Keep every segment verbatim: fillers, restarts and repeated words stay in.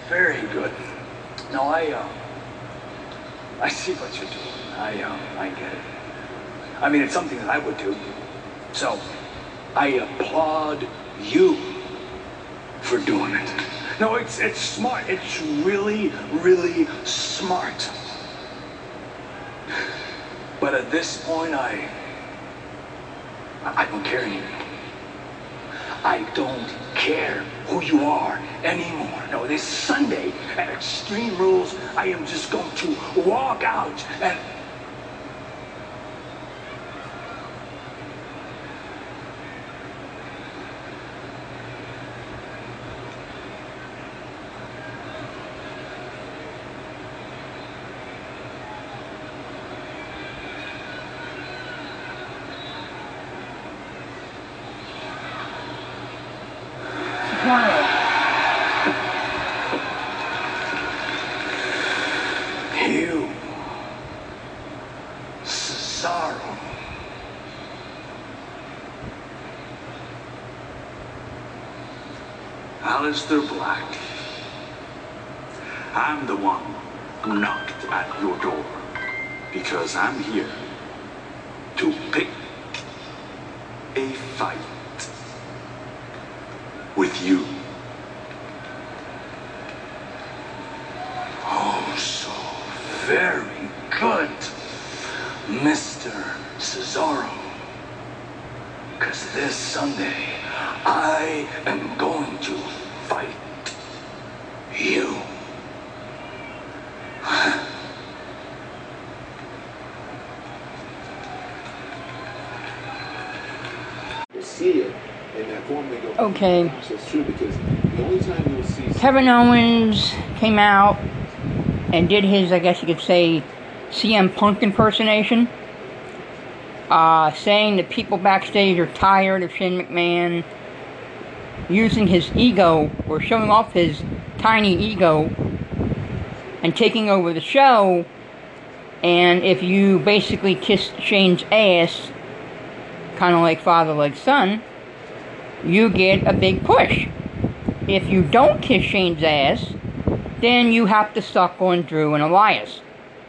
very good. No, I, uh, I see what you're doing. I, um, I get it. I mean, it's something that I would do. So, I applaud you for doing it. No, it's, it's smart. It's really, really smart. But at this point, I, I don't care anymore. I don't care who you are anymore. No, this Sunday at Extreme Rules, I am just going to walk out and... You, Cesaro. Aleister Black. I'm the one who knocked at your door because I'm here to pick a fight with you. Oh, so very good, Mister Cesaro. Because this Sunday, I am going to fight you. Okay. Kevin Owens came out and did his, I guess you could say, C M Punk impersonation. Uh, saying that people backstage are tired of Shane McMahon using his ego, or showing off his tiny ego, and taking over the show. And if you basically kiss Shane's ass, kind of like father like son, you get a big push. If you don't kiss Shane's ass, then you have to suck on Drew and Elias.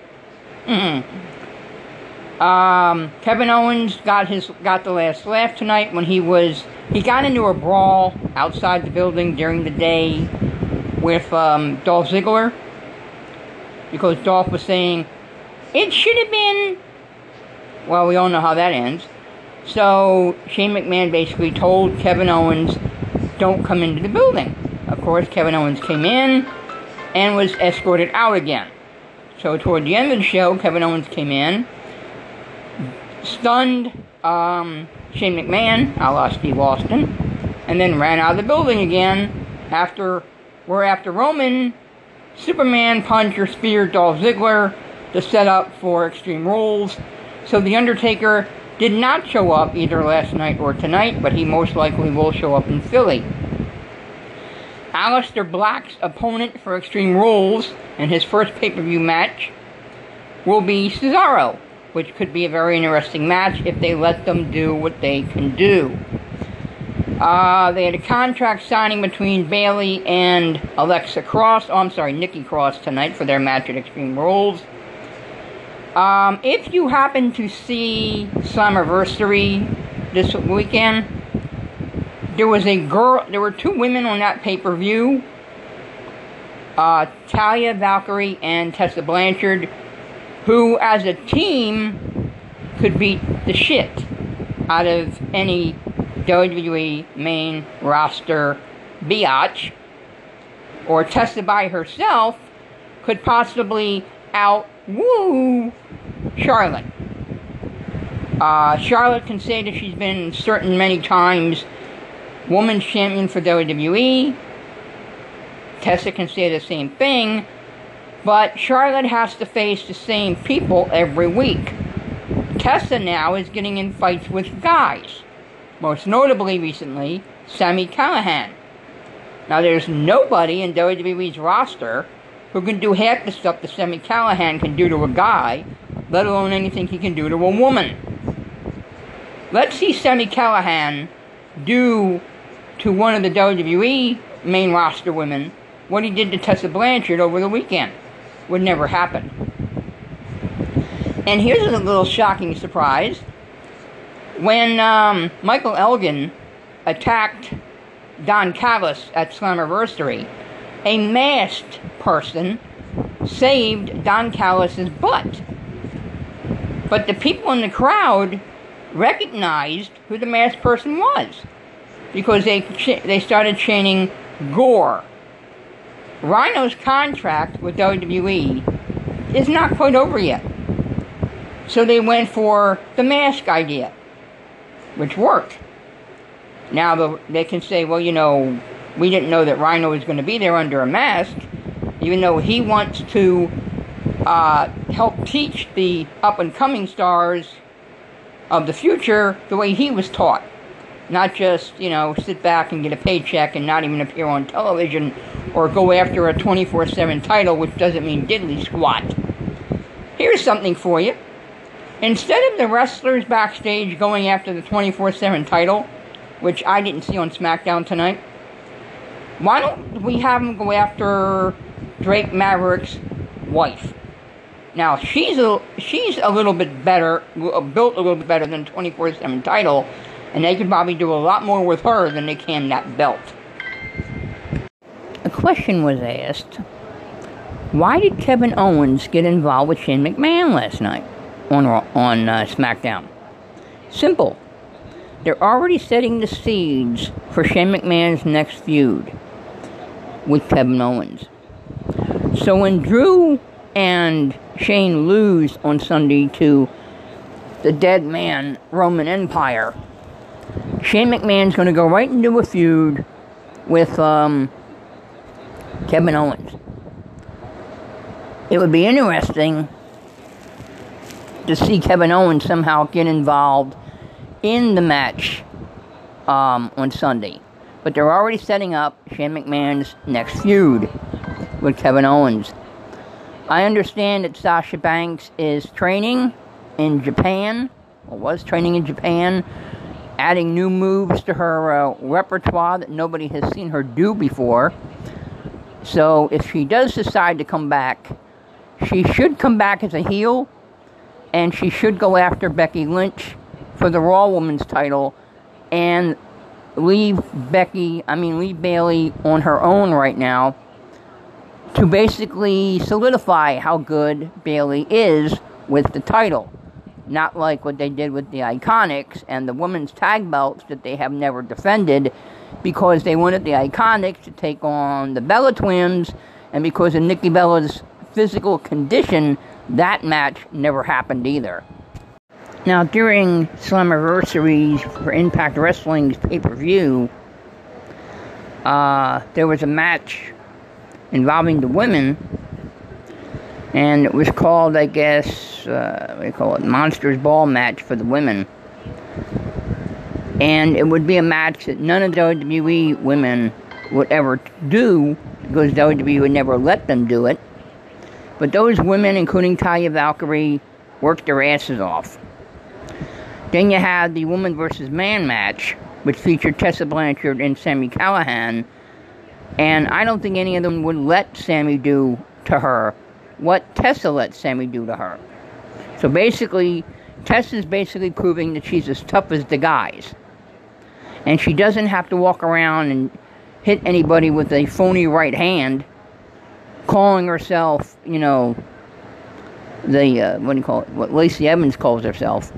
Mm-hmm. Um, Kevin Owens got his got the last laugh tonight when he was he got into a brawl outside the building during the day with um, Dolph Ziggler, because Dolph was saying it should have been. Well, we all know how that ends. So Shane McMahon basically told Kevin Owens, don't come into the building. Of course, Kevin Owens came in and was escorted out again. So toward the end of the show, Kevin Owens came in, stunned um, Shane McMahon, a la Steve Austin, and then ran out of the building again after, where after Roman, Superman punched or speared Dolph Ziggler to set up for Extreme Rules. So The Undertaker did not show up either last night or tonight, but he most likely will show up in Philly. Aleister Black's opponent for Extreme Rules in his first pay-per-view match will be Cesaro, which could be a very interesting match if they let them do what they can do. Uh, they had a contract signing between Bayley and Alexa Cross, oh I'm sorry, Nikki Cross tonight for their match at Extreme Rules. Um, if you happen to see Slammiversary this weekend, there was a girl, there were two women on that pay-per-view, uh, Talia Valkyrie and Tessa Blanchard, who as a team could beat the shit out of any W W E main roster biatch, or Tessa by herself could possibly out woo Charlotte. Uh, Charlotte can say that she's been certain many times women's champion for W W E. Tessa can say the same thing, but Charlotte has to face the same people every week. Tessa now is getting in fights with guys, most notably recently Sami Callihan. Now there's nobody in W W E's roster who can do half the stuff that Sami Callihan can do to a guy, let alone anything he can do to a woman. Let's see Sami Callihan do to one of the W W E main roster women what he did to Tessa Blanchard over the weekend. Would never happen. And here's a little shocking surprise. When um, Michael Elgin attacked Don Callis at Slammiversary, a masked person saved Don Callis' butt. But the people in the crowd recognized who the masked person was, because they ch- they started chanting "Gore." Rhino's contract with W W E is not quite over yet, so they went for the mask idea, which worked. Now the, they can say, well, you know, we didn't know that Rhino was going to be there under a mask, even though he wants to uh, help teach the up-and-coming stars of the future the way he was taught. Not just, you know, sit back and get a paycheck and not even appear on television or go after a twenty-four seven title, which doesn't mean diddly squat. Here's something for you. Instead of the wrestlers backstage going after the twenty-four seven title, which I didn't see on SmackDown tonight, why don't we have them go after Drake Maverick's wife? Now, she's a, she's a little bit better, built a little bit better than twenty-four seven title, and they could probably do a lot more with her than they can that belt. A question was asked, why did Kevin Owens get involved with Shane McMahon last night on, on uh, SmackDown? Simple. They're already setting the seeds for Shane McMahon's next feud with Kevin Owens. So when Drew and Shane lose on Sunday to the dead man Roman Empire, Shane McMahon's going to go right into a feud with um, Kevin Owens. It would be interesting to see Kevin Owens somehow get involved in the match um, on Sunday. But they're already setting up Shane McMahon's next feud with Kevin Owens. I understand that Sasha Banks is training in Japan, or was training in Japan, adding new moves to her uh, repertoire that nobody has seen her do before. So if she does decide to come back, she should come back as a heel, and she should go after Becky Lynch for the Raw Women's title, and leave Becky, I mean leave Bayley on her own right now, to basically solidify how good Bayley is with the title. Not like what they did with the Iconics and the women's tag belts that they have never defended, because they wanted the Iconics to take on the Bella Twins, and because of Nikki Bella's physical condition, that match never happened either. Now, during Slammiversaries for Impact Wrestling's pay-per-view, uh, there was a match involving the women, and it was called, I guess, uh, what do you call it, Monsters Ball match for the women. And it would be a match that none of the W W E women would ever do, because W W E would never let them do it. But those women, including Talia Valkyrie, worked their asses off. Then you had the woman versus man match, which featured Tessa Blanchard and Sami Callihan. And I don't think any of them would let Sami do to her what Tessa let Sami do to her. So basically, Tessa's basically proving that she's as tough as the guys. And she doesn't have to walk around and hit anybody with a phony right hand, calling herself, you know, the, uh, what do you call it, what Lacey Evans calls herself.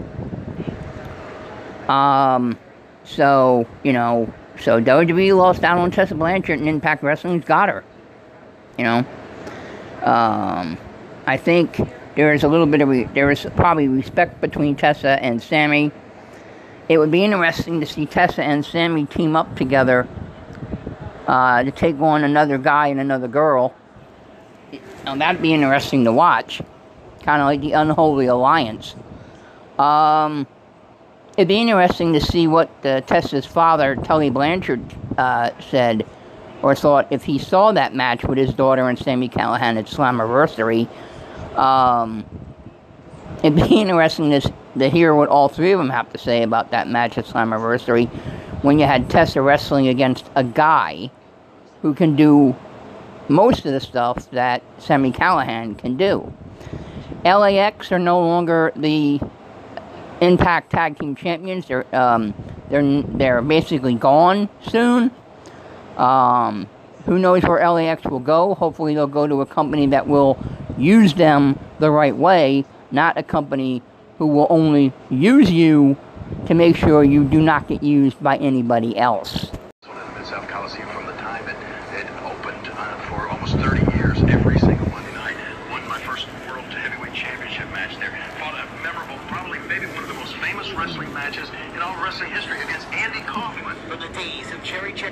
Um, so, you know, so W W E lost out on Tessa Blanchard, and Impact Wrestling's got her. You know, um, I think there is a little bit of, re- there is probably respect between Tessa and Sami. It would be interesting to see Tessa and Sami team up together, uh, to take on another guy and another girl. Now, that'd be interesting to watch. Kind of like the Unholy Alliance. Um... It'd be interesting to see what uh, Tessa's father, Tully Blanchard, uh, said or thought if he saw that match with his daughter and Sami Callihan at Slammiversary. Um, it'd be interesting to, to hear what all three of them have to say about that match at Slammiversary, when you had Tessa wrestling against a guy who can do most of the stuff that Sami Callihan can do. L A X are no longer the Impact Tag Team Champions. They're um, they're they're basically gone soon. Um, who knows where L A X will go? Hopefully, they'll go to a company that will use them the right way, not a company who will only use you to make sure you do not get used by anybody else. Mid-South Coliseum from the time it, it opened uh, for almost thirty years, every single Monday night. Won my first World Heavyweight Championship match there. Fought a memorable, probably maybe one of the most famous wrestling matches in all wrestling history against Andy Kaufman. From the days of Cherry Check.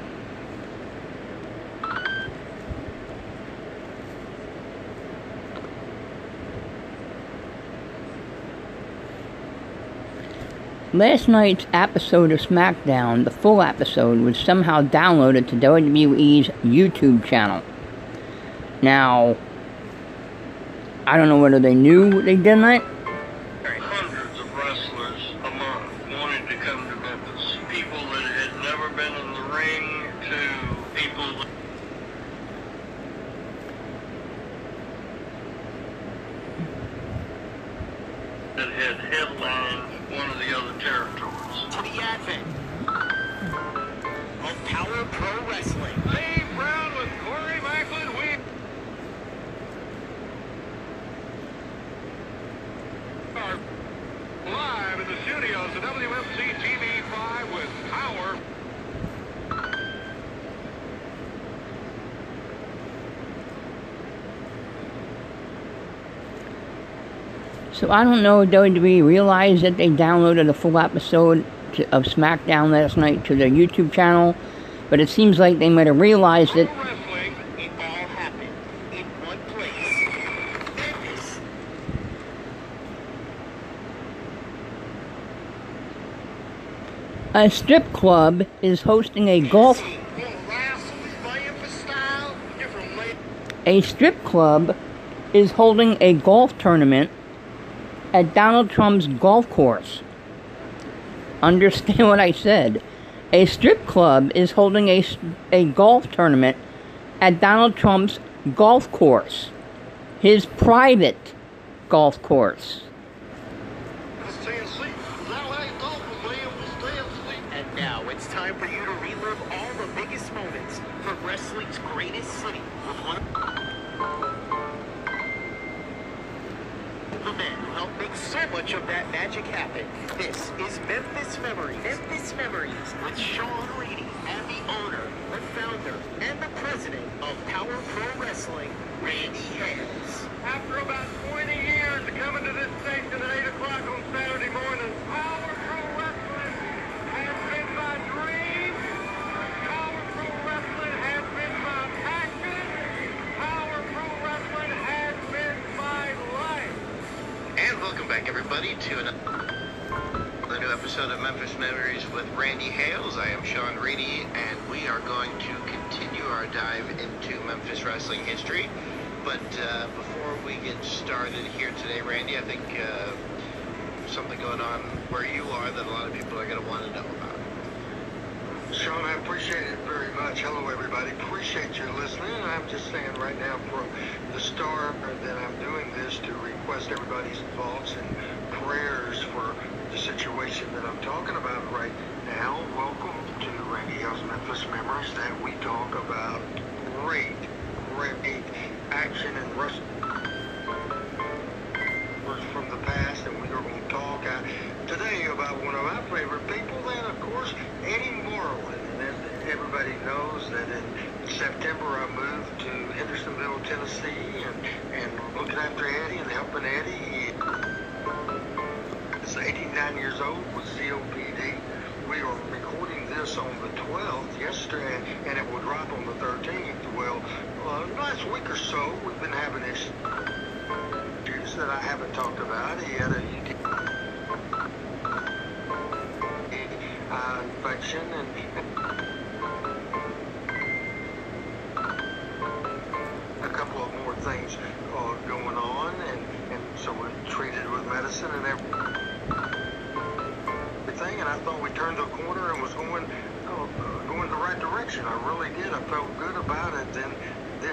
Last night's episode of SmackDown, the full episode, was somehow downloaded to W W E's YouTube channel. Now, I don't know whether they knew they did that. Hundreds of wrestlers a month wanted to come to Memphis. People that had never been in the ring to people that had headlined one of the other territories. To the advent of Power Pro Wrestling. Dave Brown with Corey Macklin. We are live in the studios of W M C T V five with Power. So I don't know if W W E realized that they downloaded a full episode to, of SmackDown last night to their YouTube channel, but it seems like they might have realized it. Wrestling, it all happened in one place. Memphis. A strip club is hosting a golf. A strip club is holding a golf tournament at Donald Trump's golf course. Understand what I said. A strip club is holding a, a golf tournament at Donald Trump's golf course. His private golf course. And now it's time for you to relive all the biggest moments from wrestling's greatest city with one the men who helped make so much of that magic happen. This is Memphis Memories. Memphis Memories with Sean Reedy and the owner, the founder, and the president of Power Pro Wrestling, Randy Hales. After about twenty years of coming to this station at eight o'clock on Saturday morning, Power Pro Wrestling has been my dream. Power Pro Wrestling has been my passion. Power Pro Wrestling has been my life. And welcome back, everybody, to another new episode of Memphis Memories with Randy Hales. I am Sean Reedy, and we are going to continue our dive into Memphis wrestling history. But uh, before we get started here today, Randy, I think uh, something going on where you are that a lot of people are going to want to know about. Sean, I appreciate it very much. Hello, everybody. Appreciate you listening. I'm just saying right now from the start that I'm doing this to request everybody's thoughts and prayers for the situation that I'm talking about right now. Welcome to Randy Hales Memphis Memories, that we talk about great, great action and wrestling from the past, and we are going to talk uh, today about one of my favorite people, then of course Eddie Marlin. And as everybody knows, that in September I moved to Hendersonville, Tennessee, and, and looking after Eddie and helping Eddie. He's eighty-nine years old with C O P D. We are recording this on the twelfth yesterday, and it will drop on the thirteenth. Well, uh, last week or so, we've been having issues that I haven't talked about. He had a uh, infection, and a couple of more things uh, going on, and, and so we treated with medicine and everything. And I thought we turned the corner and was going uh, going the right direction. I really did. I felt good about it. Then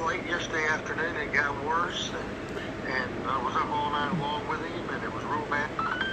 late yesterday afternoon. It got worse, and, and I was up all night long with him, and it was real bad.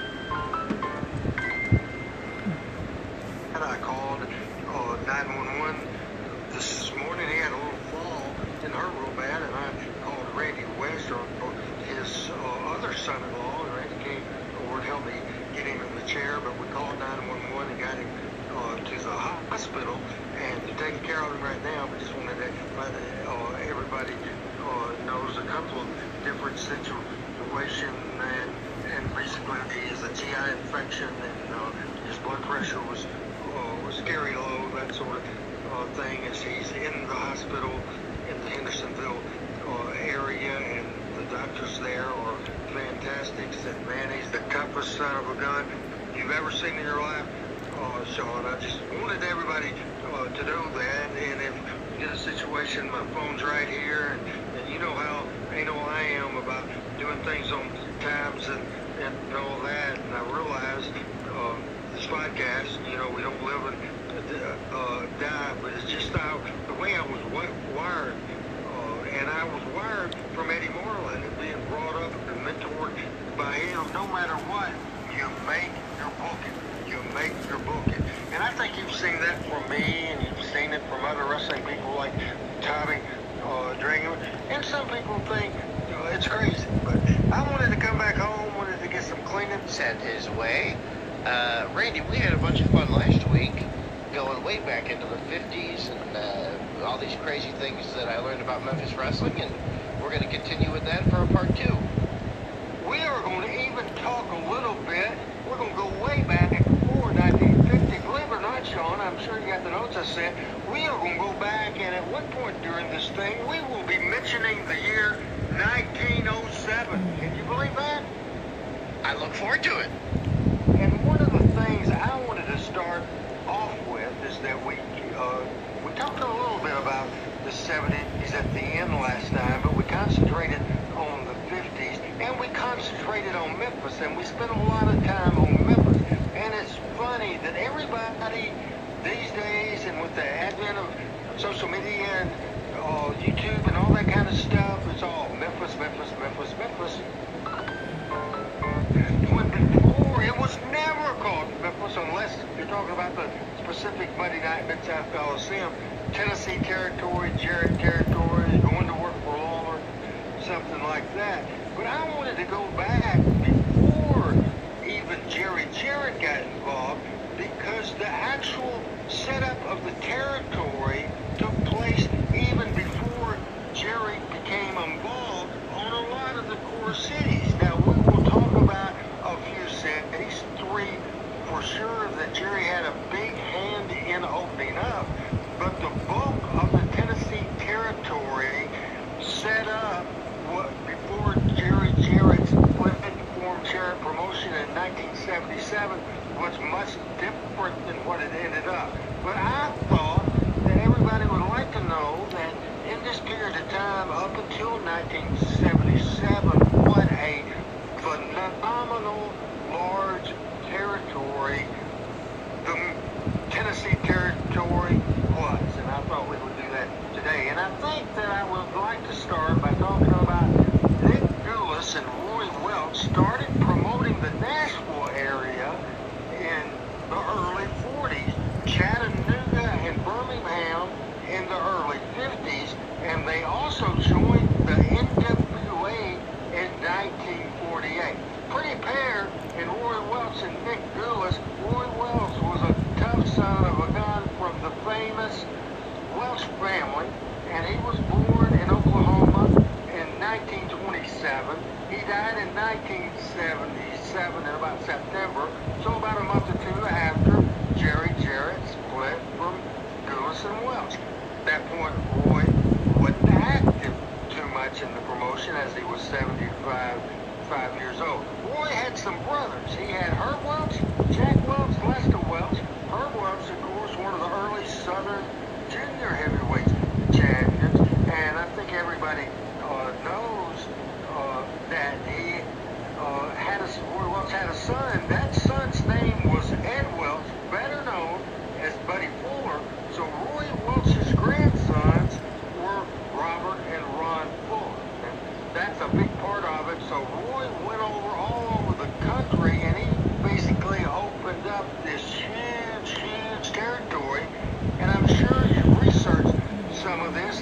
And I called uh, nine one one this morning. He had a little fall, didn't hurt real bad, and I called Randy West, or, or his uh, other son-in-law, and Randy came over and helped me get him in the chair, but we called nine one one and got him uh, to the hospital, and they're taking care of him right now. But just wanted to let uh, everybody uh, knows a couple of different situations, and, and basically he has a G I infection, and uh, his blood pressure was uh, was scary low, that sort of uh, thing, as he's in the hospital in the Hendersonville uh, area, and the doctors there are fantastic. Said, man, he's the toughest son of a gun you've ever seen in your life, uh, Sean. I just wanted everybody uh, to know that, and if you get a situation, my phone's right here, and, and you know how anal I am about doing things on times and, and all that, and I realize uh, this podcast, you know, we don't live and uh, die, but it's just how, the way I was wi- wired, uh, and I was wired from Eddie Marlin and being brought up and mentored by him. No matter what, you make your booking. You make your booking. And I think you've seen that from me, and you've seen it from other wrestling people like Tommy uh, Dringer. And some people think uh, it's crazy. But I wanted to come back home, wanted to get some cleaning Sent his way. Uh, Randy, we had a bunch of fun last week, going way back into the fifties, and uh, all these crazy things that I learned about Memphis wrestling, and we're going to continue with that for a part two. We are going to even talk a little bit. We're going to go way back before nineteen fifty. Believe it or not, Sean, I'm sure you got the notes I sent. We are going to go back, and at one point during this thing, we will be mentioning the year nineteen oh seven. Can you believe that? I look forward to it. And one of the things I wanted to start off with is that we uh, we talked a little bit about the seventies at the end last time, but we concentrated on the fifties, and we concentrated on Memphis, and we spent a lot of time on Memphis. And it's funny that everybody these days, and with the advent of social media and uh, YouTube and all that kind of stuff, it's all Memphis, Memphis, Memphis, Memphis. When before, it was never called Memphis unless you're talking about the specific Monday night Mid-South Coliseum, Tennessee territory, Jarrett territory, going to work for Lawler, something like that. But I wanted to go back before even Jerry Jarrett got involved, because the actual setup of the territory took place even before Jerry became involved on a lot of the core cities. Now, we will talk about a few cities, three for sure, that Jerry had a big hand in opening up, but the bulk of the Tennessee territory set up what, before Jerry Jarrett split and formed Jarrett Promotion in nineteen seventy-seven, was much different than what it ended up. But I thought that everybody would like to know that in this period of time, up until nineteen seventy-seven, what a phenomenal large territory the Tennessee territory was. And I thought we would do that today. And I think that I would like to start by talking about Nick Gulas and Roy Welch started promoting the Nashville area in the early forties, Chattanooga and Birmingham in the early fifties, and they also joined the N W A in nineteen forty-eight. Pretty pair in Roy Welch and Nick Gulas. Roy Welch was a tough son of a gun from the famous Welch family, and he was born in Oklahoma in nineteen twenty-seven. He died in nineteen seventy-seven in about September, so about a month or two after Jerry Jarrett split from Gulas and Welch. At that point, Roy wasn't active too much in the promotion, as he was seventy-five five years old. Roy had some brothers. He had Herb Welch, Jack Welch, Lester Welch. Herb Welch, of course, one of the early Southern junior heavyweight champions, and I think everybody uh, knows uh, that he uh, had a, Roy Welch had a son. That son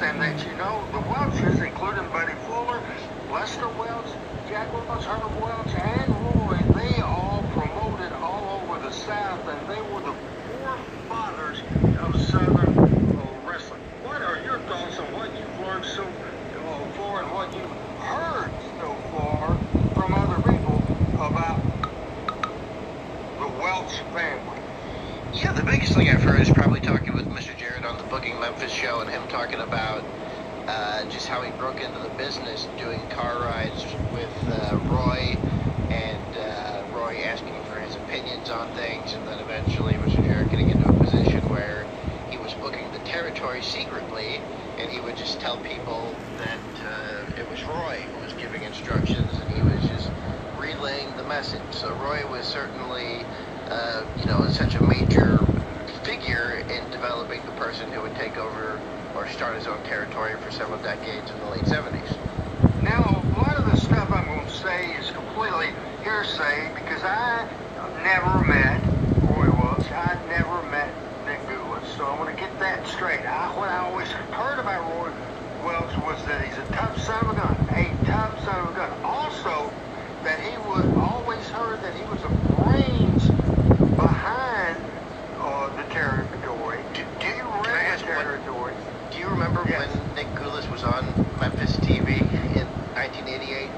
and that, you know, the Welches, including Buddy Fuller, Lester Welch, Jack Welch, Herb Welch, and Roy, they all promoted all over the South, and they were the forefathers of Southern uh, wrestling. What are your thoughts on what you've learned so uh, far and what you've heard so far from other people about the Welch family? Yeah, the biggest thing I've heard is probably talking with Mister Jarrett on the Booking Memphis show and him talking about uh, just how he broke into the business doing car rides with uh, Roy, and uh, Roy asking for his opinions on things, and then eventually Mister Jarrett getting into a position where he was booking the territory secretly, and he would just tell people that uh, it was Roy who was giving instructions, and he was just relaying the message. So Roy was certainly, uh, you know, such a major figure in developing the person who would take over or start his own territory for several decades in the late seventies. Now, a lot of the stuff I'm going to say is completely hearsay because I never met Roy Welch. I never met Nick Gulas. So I want to get that straight. I, what I always heard about Roy Welch was that he's a tough son of a gun. A tough son of a gun. Also, that he was always heard that he was the brains behind uh, the territory. Do, do you Ran remember the territory. when, do you remember Yes. when Nick Gulas was on Memphis T V in nineteen eighty-eight?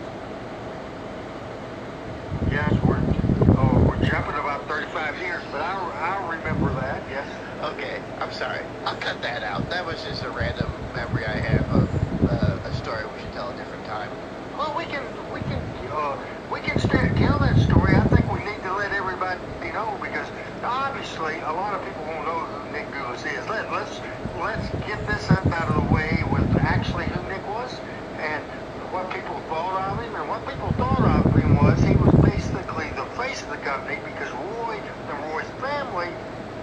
Yes, we're, oh, we're jumping about thirty-five years, but I, I remember that, yes. Okay, I'm sorry. I'll cut that out. That was just a random memory I have of uh, a story we should tell a different time. Well, we can, we can, uh, we can stay, tell that story. I think we need to let everybody know because obviously a lot of people won't know who Nick Gulas is. Let, let's, let's get this out of the way with actually who Nick was and what people thought of him. And what people thought of him was he was basically the face of the company because Roy and Roy's family,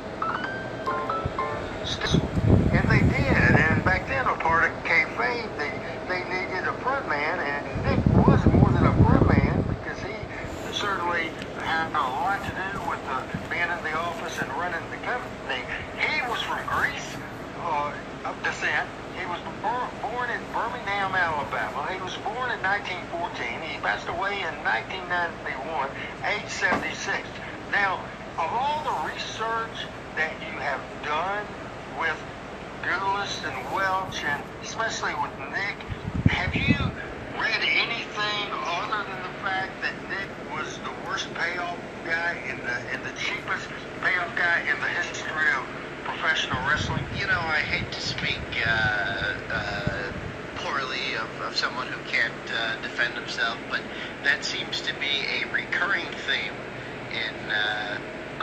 and they did. And back then, a part of kayfabe, they they needed a front man, and Nick was more than a front man because he certainly had a lot to do with the, being in the office and running the company. He was from Greece, uh, of descent. He was bor- born in Birmingham, Alabama. He was born in nineteen fourteen. He passed away in nineteen ninety-one, age seventy-six. Now, of all the research that you have done with Gulas and Welch, and especially with Nick, have you read anything other than the fact that Nick was the worst payoff guy in the in the cheapest payoff guy in the history of professional wrestling? You know, I hate to speak uh, uh, poorly of, of someone who can't uh, defend himself, but that seems to be a recurring theme in uh,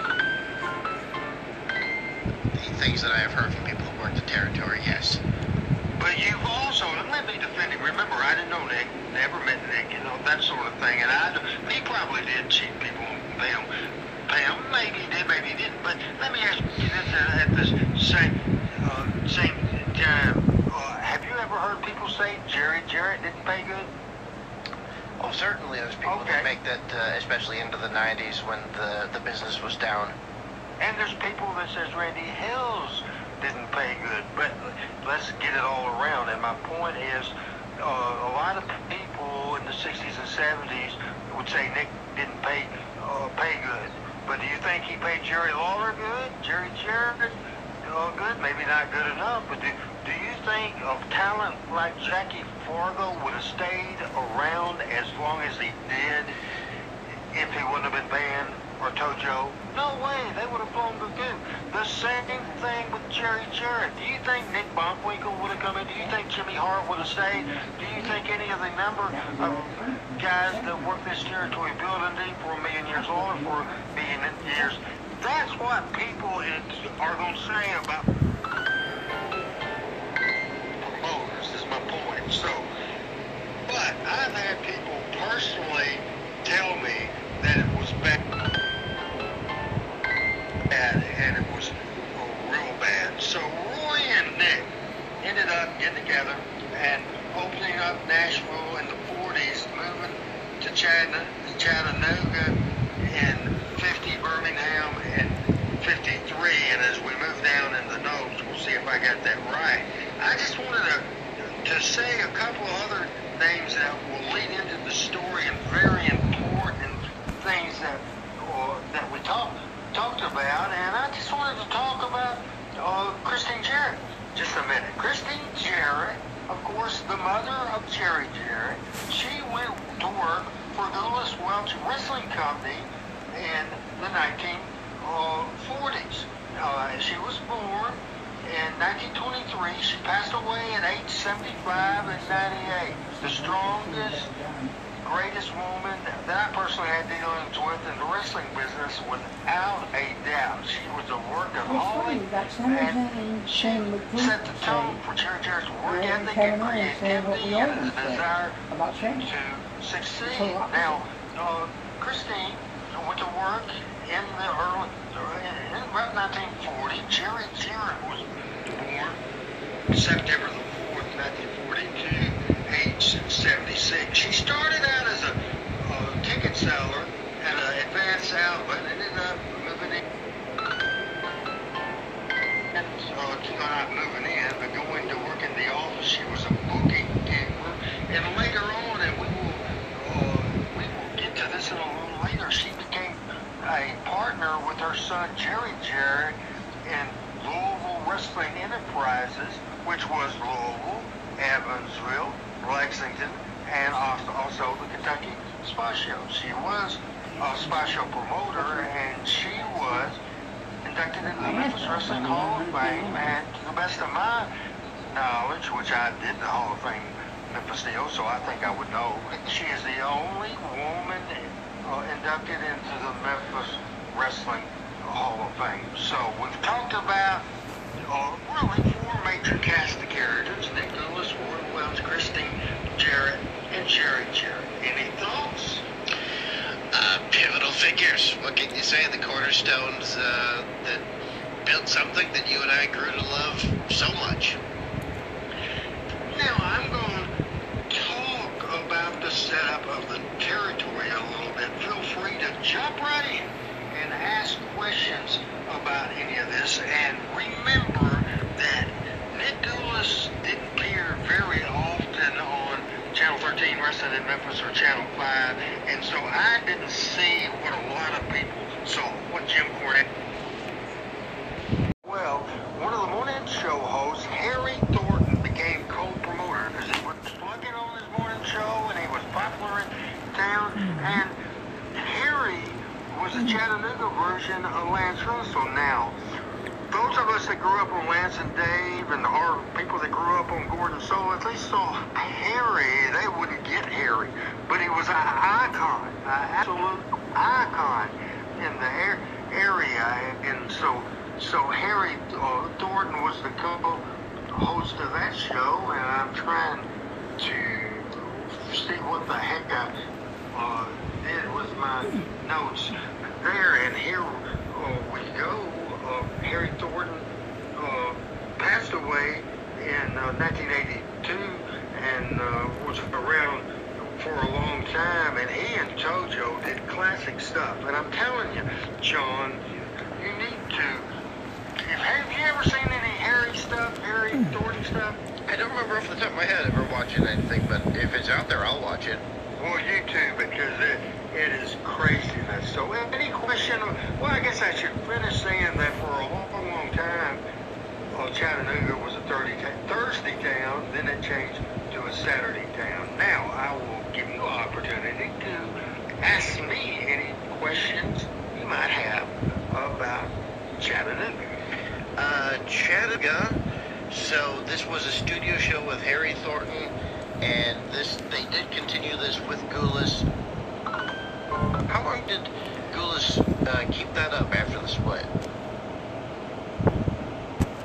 the things that I have heard from people who work the territory, yes. But you've also, and let me defend him, remember, I didn't know Nick, never met Nick, you know, that sort of thing, and I, he probably did cheat people and pay them, pay them, maybe he did, maybe he didn't, but let me ask you this uh, at this same, uh, same time, uh, have you ever heard people say Jerry Jarrett didn't pay good? Oh, certainly there's people Okay. that make that, uh, especially into the nineties when the, the business was down. And there's people that says Randy Hills didn't pay good, but let's get it all around. And my point is, uh, a lot of people in the sixties and seventies would say Nick didn't pay uh, pay good. But do you think he paid Jerry Lawler good? Jerry Jarrett uh, good? Maybe not good enough. But do do you think of talent like Jackie Fargo would have stayed around as long as he did if he wouldn't have been banned? Or Tojo? No way, they would have blown the goose. The same thing with Jerry Jarrett. Do you think Nick Bockwinkel would have come in? Do you think Jimmy Hart would have stayed? Do you think any of the number of guys that work this territory building for a million years or for a million years? That's what people are going to say about promoters, is my point. So, but I've had people personally tell me that it was bad. Bad, and it was oh, real bad. So Roy and Nick ended up getting together and opening up Nashville in the forties, moving to Chattanooga, Chattanooga in fifty, Birmingham in fifty-three, and as we move down in the notes, we'll see if I got that right. I just wanted to to say a couple other things that will lead into the story and very important things that uh, that we talked talked about. And I just wanted to talk about uh, Christine Jarrett. Just a minute. Christine Jarrett, of course, the mother of Jerry Jarrett. She went to work for Gullis Welch Wrestling Company in the nineteen forties. Uh, she was born in nineteen twenty-three. She passed away at age seventy-five and ninety-eight. The strongest, greatest woman that I personally had dealings with in the wrestling business, without a doubt. She was a workaholic, and she set the tone for Jerry Jarrett's work ethic and creativity and the desire to succeed. Now, uh, Christine went to work in the early, in about nineteen forty. Jerry Jarrett was born September the fourth, nineteen forty-two, age seventy-six. She started out as a uh, ticket seller at an Advance outlet and ended up moving in. And, uh, not moving in, but going to work in the office. She was a booking keeper. And later on, and we will, uh, we will get to this in a little later, she became a partner with her son Jerry Jarrett in Louisville Wrestling Enterprises, which was Louisville, Evansville, Lexington, and also, also the Kentucky Spy Show. She was a Spy Show promoter, and she was inducted into the Memphis Wrestling Hall of Fame. And to the best of my knowledge, which I did the Hall of Fame Memphis deal, so I think I would know, she is the only woman uh, inducted into the Memphis Wrestling Hall of Fame. So we've talked about uh, really four major cast of characters: Nick Gullis, Warren Welch, Christine Jarrett, and Jerry Jarrett. Any thoughts? Uh, pivotal figures. What can you say? The cornerstones uh, that built something that you and I grew to love so much. Now I'm going to talk about the setup of the territory a little bit. Feel free to jump right in and ask questions about any of this. And remember that Nick Gullis didn't appear very often on Channel thirteen Wrestling in Memphis or Channel five, and so I didn't see what a lot of people saw, what Jim Cornette. Well, one of the morning show hosts, Harry Thornton, became co-promoter because he was plugging on his morning show and he was popular in town. And Harry was the Chattanooga version of Lance Russell. Now, those of us that grew up on Lance and Dave, and or people that grew up on Gordon Soul, if they saw Harry, they wouldn't get Harry. But he was an icon, an absolute icon in the air, area. And so, so Harry uh, Thornton was the co-host of that show, and I'm trying to see what the heck I uh, did with my notes there. And here uh, we go. Uh, Harry Thornton uh, passed away in uh, nineteen eighty-two and uh, was around for a long time, and he and JoJo did classic stuff. And I'm telling you, John, you need to. If, have you ever seen any Harry stuff, Harry Thornton stuff? I don't remember off the top of my head ever watching anything, but if it's out there, I'll watch it. Well, you too, because it, it is craziness. So any question, well, I guess I should finish saying that for a long, long time, uh, Chattanooga was a Thursday town, then it changed to a Saturday town. Now, I will give you an opportunity to ask me any questions you might have about Chattanooga. Uh, Chattanooga. So this was a studio show with Harry Thornton, and this they did continue this with Gullis. How long did Gullis uh, keep that up after the split?